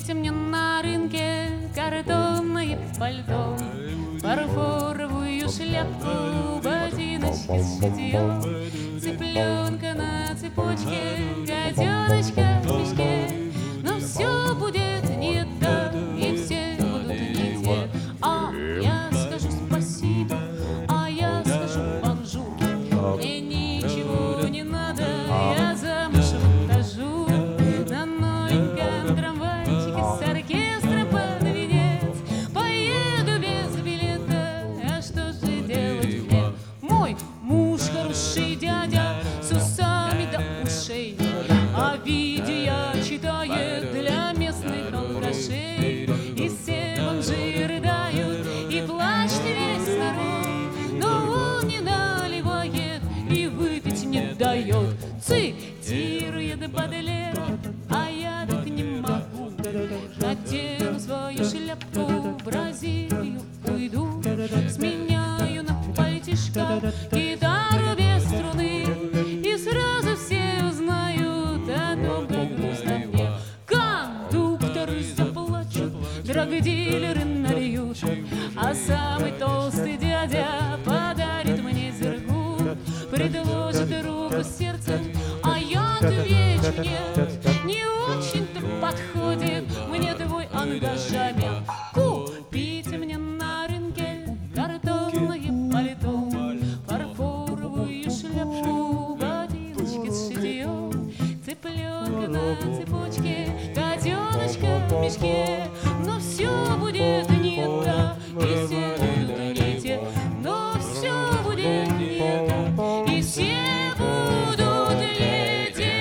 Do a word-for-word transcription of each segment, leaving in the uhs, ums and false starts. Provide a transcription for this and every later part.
Купите мне на рынке картонное пальто, фарфоровую шляпку, ботиночки с шитьем, цыпленка на цепочке, котеночка в мешке. Но все будет не так, и все будут не те. А я скажу спасибо, а я скажу бонжур. Мне ничего не надо, я замуж выхожу. На новеньком трамвайчике с оркестром под венец поеду без билета, а что же делать мне? Мой муж хороший дядя с усами до ушей, а видео читает для местных алкашей. И все бомжи рыдают, и плачет весь народ, но он не наливает и выпить не дает. Цитирует Бадлер, а я так не могу. Надену свою шляпку, в Бразилию уйду. Сменяю на пальтишко гитару без струны, и сразу все узнают о том, как грустно мне. Кондукторы заплачут, драгдилеры нальют, а самый толстый дядя подарит мне зергу. Предложит руку с сердцем, а я отвечу нет. Не очень-то подходит мне твой ангажемент. Купите мне на рынке картонное пальто, фарфоровую шляпку, ботиночки с шитьем, цыпленка на цепочке, котеночка в мешке. Но все будет не так, и все будут не те. Но все будет не так, и все будут не те.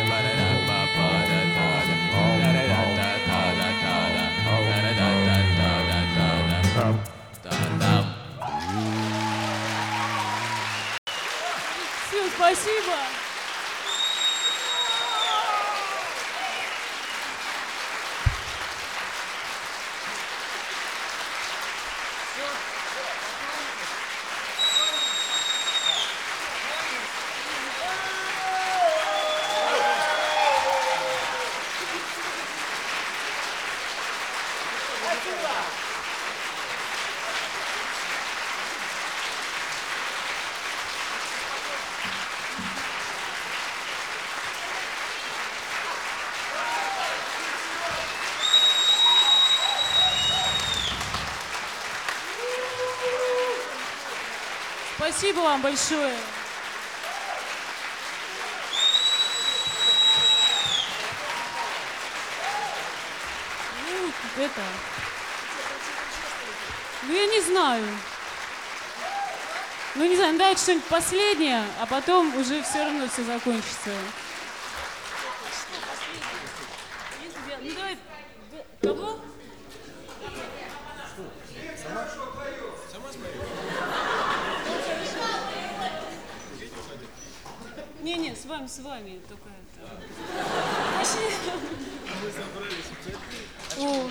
Все, спасибо. Спасибо вам большое. Ну, это... Ну, я не знаю. Ну, не знаю, давайте что-нибудь последнее, а потом уже все равно все закончится. Ну, давай... Кого? Не-не, с вами, с вами только это. Пошли. Мы собрались в церкви. О.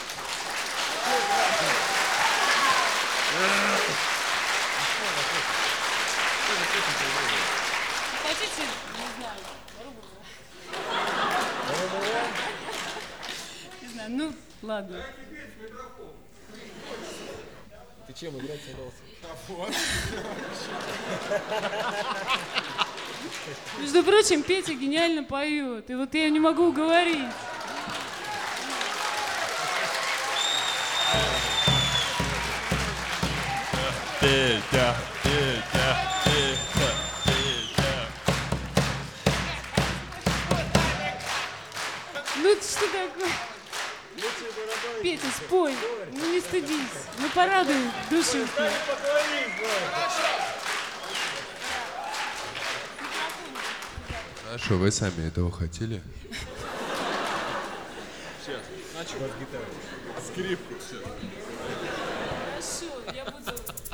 Хотите, не знаю, руку? Не знаю, ну, ладно. Ты чем играть собрался? Вот. Между прочим, Петя гениально поет, и вот я не могу уговорить. Петя, Петя, Петя, Петя. Ну что такое? Петя, спой, ну не стыдись, ну порадуй душеньку. Хорошо, вы сами этого хотели? Сейчас, начал с гитары. Скрипку, все. Хорошо, я буду...